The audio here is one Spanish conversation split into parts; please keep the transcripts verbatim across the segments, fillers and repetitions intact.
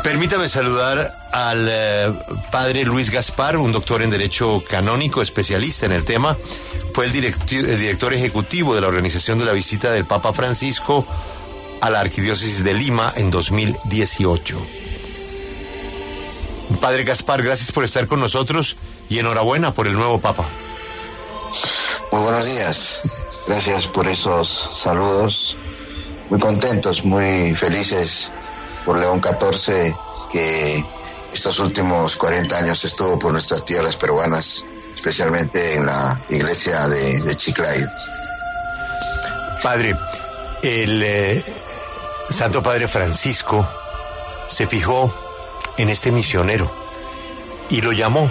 Permítame saludar al eh, padre Luis Gaspar, un doctor en Derecho Canónico, especialista en el tema. Fue el, directi- el director ejecutivo de la organización de la visita del Papa Francisco a la Arquidiócesis de Lima en dos mil dieciocho. Padre Gaspar, gracias por estar con nosotros y enhorabuena por el nuevo Papa. Muy buenos días. Gracias por esos saludos. Muy contentos, muy felices por León catorce, que estos últimos cuarenta años estuvo por nuestras tierras peruanas, especialmente en la iglesia de, de Chiclayo. Padre, el eh, Santo Padre Francisco se fijó en este misionero y lo llamó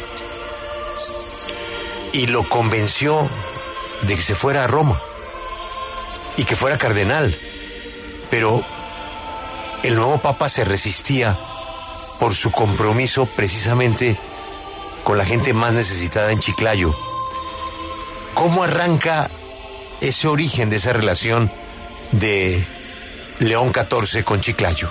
y lo convenció de que se fuera a Roma y que fuera cardenal, pero el nuevo Papa se resistía por su compromiso precisamente con la gente más necesitada en Chiclayo. ¿Cómo arranca ese origen de esa relación de León catorce con Chiclayo?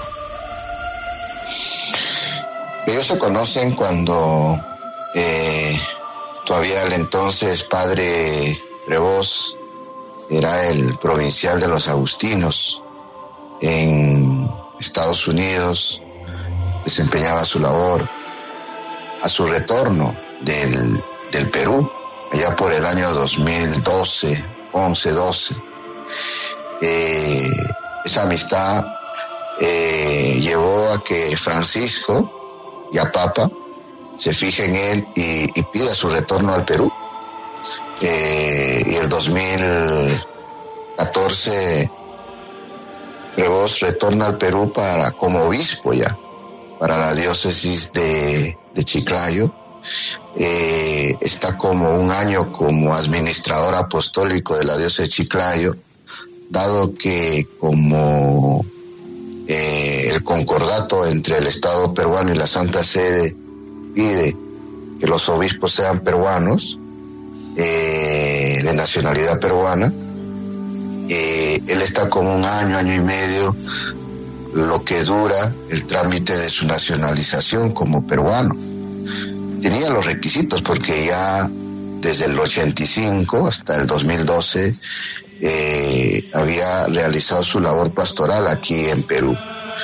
Ellos se conocen cuando eh, todavía el entonces padre Prevost era el provincial de los agustinos en Estados Unidos, desempeñaba su labor. A su retorno del, del Perú, allá por el año dos mil doce, once, doce, eh, esa amistad eh, llevó a que Francisco, ya Papa, se fije en él y, y pida su retorno al Perú. Eh, y el dos mil catorce Prevost retorna al Perú para como obispo ya, para la diócesis de, de Chiclayo. Eh, está como un año como administrador apostólico de la diócesis de Chiclayo, dado que como eh, el concordato entre el Estado peruano y la Santa Sede pide que los obispos sean peruanos, eh, de nacionalidad peruana, eh, él está como un año, año y medio, lo que dura el trámite de su nacionalización como peruano. Tenía los requisitos porque ya desde el ochenta y cinco hasta el dos mil doce eh, había realizado su labor pastoral aquí en Perú.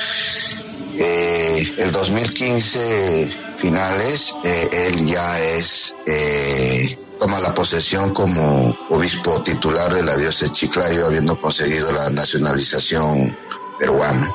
Eh, el dos mil quince finales, eh, él ya es eh, toma la posesión como obispo titular de la diócesis de Chiclayo, habiendo conseguido la nacionalización peruana.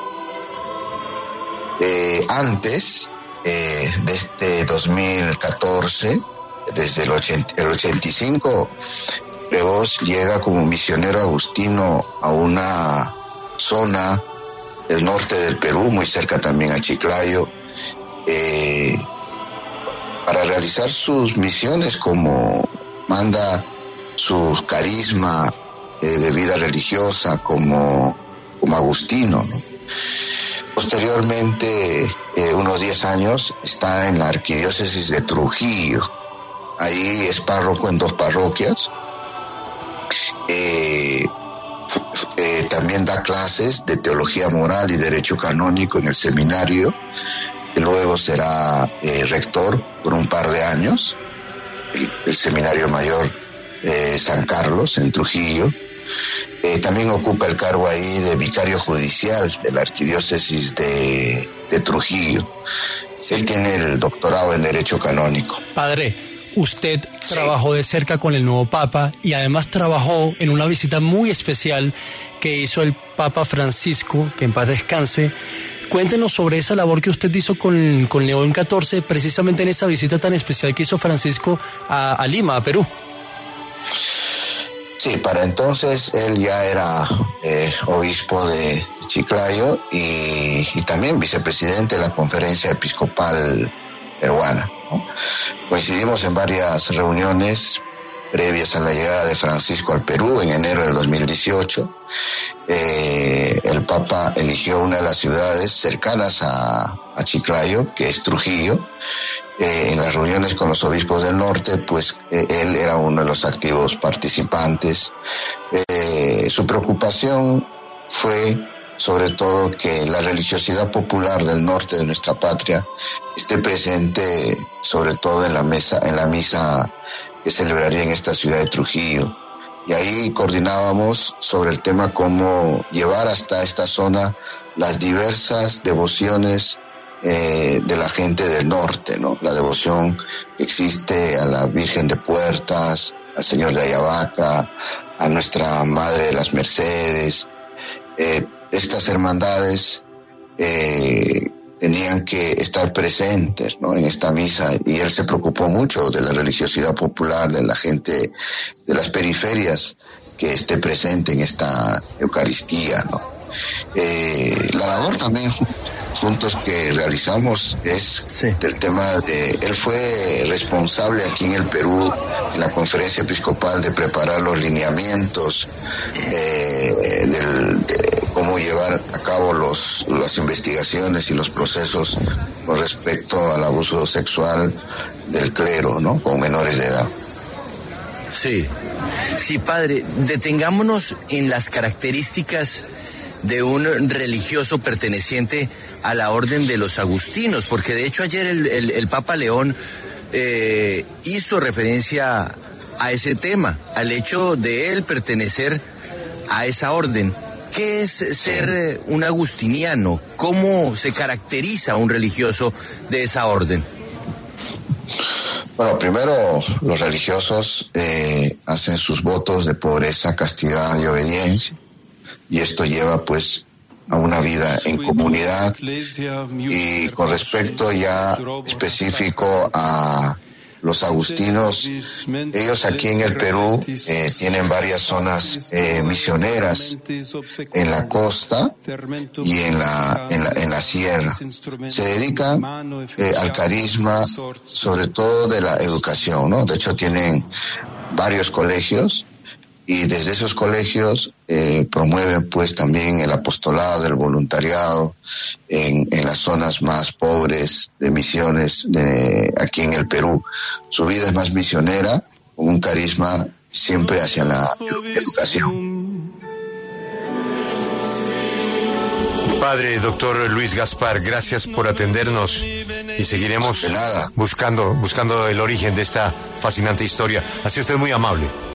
Eh, antes eh, de este dos mil catorce, desde el, ochenta, el ochenta y cinco, Prevost llega como misionero agustino a una zona del norte del Perú, muy cerca también a Chiclayo, eh, para realizar sus misiones como manda su carisma eh, de vida religiosa como, como agustino, ¿no? Posteriormente, eh, unos diez años, está en la arquidiócesis de Trujillo. Ahí es párroco en dos parroquias. Eh, eh, también da clases de teología moral y derecho canónico en el seminario. Y luego será eh, rector por un par de años, el, el seminario mayor eh, San Carlos en Trujillo. Eh, también ocupa el cargo ahí de vicario judicial de la arquidiócesis de, de Trujillo. Sí. Él tiene el doctorado en Derecho Canónico. Padre, usted sí. trabajó de cerca con el nuevo Papa y además trabajó en una visita muy especial que hizo el Papa Francisco, que en paz descanse. Cuéntenos sobre esa labor que usted hizo con, con León catorce, precisamente en esa visita tan especial que hizo Francisco a, a Lima, a Perú. Sí, para entonces él ya era eh, obispo de Chiclayo y, y también vicepresidente de la Conferencia Episcopal Peruana, ¿no? Coincidimos en varias reuniones previas a la llegada de Francisco al Perú en enero del dos mil dieciocho. Eh, el Papa eligió una de las ciudades cercanas a, a Chiclayo, que es Trujillo. Eh, en las reuniones con los obispos del norte, pues eh, él era uno de los activos participantes. Eh, su preocupación fue sobre todo que la religiosidad popular del norte de nuestra patria esté presente sobre todo en la mesa, en la misa que celebraría en esta ciudad de Trujillo. Y ahí coordinábamos sobre el tema cómo llevar hasta esta zona las diversas devociones eh, de la gente del norte, ¿no? La devoción que existe a la Virgen de Puertas, al Señor de Ayabaca, a nuestra Madre de las Mercedes. Eh, estas hermandades eh, tenían que estar presentes, ¿no?, en esta misa, y él se preocupó mucho de la religiosidad popular, de la gente de las periferias que esté presente en esta Eucaristía, ¿no? Eh, la labor también juntos que realizamos es sí. del tema de, él fue responsable aquí en el Perú, en la conferencia episcopal, de preparar los lineamientos eh, del, de cómo llevar a cabo los, las investigaciones y los procesos con respecto al abuso sexual del clero, ¿no?, con menores de edad. Sí, sí, padre, detengámonos en las características de un religioso perteneciente a la orden de los agustinos, porque de hecho ayer el, el, el Papa León eh, hizo referencia a ese tema, al hecho de él pertenecer a esa orden. ¿Qué es ser eh, un agustiniano? ¿Cómo se caracteriza un religioso de esa orden? Bueno, primero los religiosos eh, hacen sus votos de pobreza, castidad y obediencia, y esto lleva pues a una vida en comunidad. Y con respecto ya específico a los agustinos, ellos aquí en el Perú eh, tienen varias zonas eh, misioneras en la costa y en la, en la, en la sierra. Se dedican eh, al carisma, sobre todo de la educación, ¿no? De hecho tienen varios colegios, y desde esos colegios eh, promueven pues también el apostolado del voluntariado en, en las zonas más pobres de misiones de aquí en el Perú. Su vida es más misionera, con un carisma siempre hacia la educación. Padre doctor Luis Gaspar, gracias por atendernos y seguiremos buscando, buscando el origen de esta fascinante historia. Así usted es muy amable.